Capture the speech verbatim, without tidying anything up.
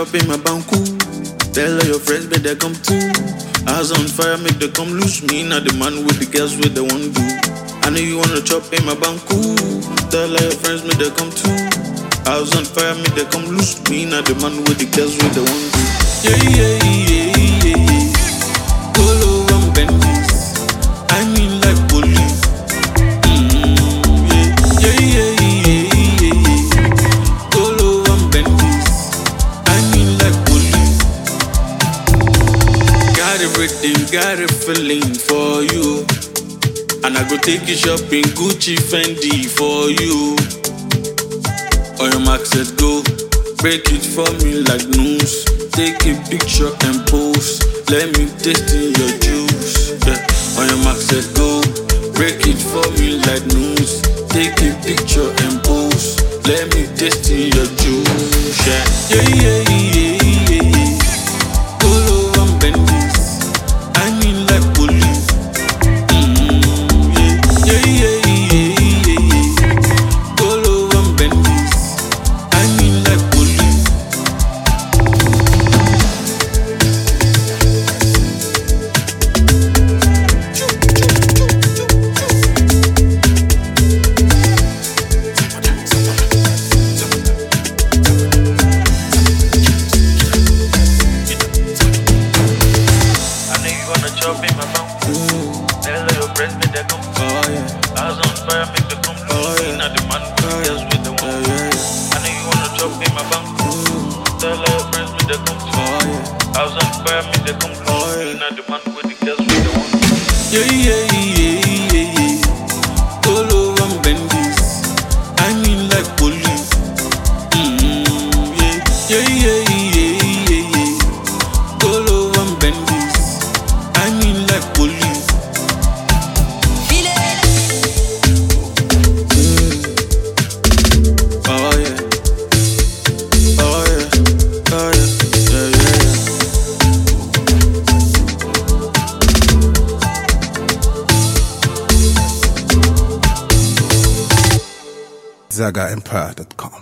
chop in my banku. Tell all your friends, but they come too. Eyes on fire, make them come loose. Me not the man with the girls with the one do. I know you wanna chop in my banku. Tell all your friends, make them come too. Eyes on fire, make them come loose. Me not the man with the girls with the one do. Yeah, yeah, yeah, yeah, yeah. Golo and Bendis. I mean like police. Mm, yeah, yeah, yeah, yeah, yeah, yeah. Golo and Bendis. I mean like police. Got everything, got a feeling for you. And I go take you shopping, Gucci, Fendi for you. On your mark, set go. Break it for me like news. Take a picture and post. Let me taste in your juice. Yeah. On your mark, set go. Break it for me like news. Take a picture and post. Let me taste in your juice. Yeah, yeah, yeah, yeah, yeah, yeah. Golo and Bendis. I mean like police. Mm, yeah, yeah, yeah, yeah, yeah, yeah. Golo and Bendis. I mean like police. Chop in my mouth. Tell all your friends, make them come. Oh yeah. Eyes on fire, make them come. Oh yeah. Not the man with the girls with the one. Yeah, yeah, yeah. I know you wanna chop in my mouth. Tell all your friends, make them come. Oh yeah. Eyes on fire, make them come. Oh yeah. Not the man with the girls with the one. Yeah, yeah, yeah, yeah, yeah. Golo and Bendis. I mean like police. Mm, yeah, yeah, yeah, yeah, yeah, yeah. Golo and Bendis. I mean like police. Feel it. Mm. Oh yeah. Oh yeah. Oh yeah. Yeah, yeah, yeah. Zaga Empire dot com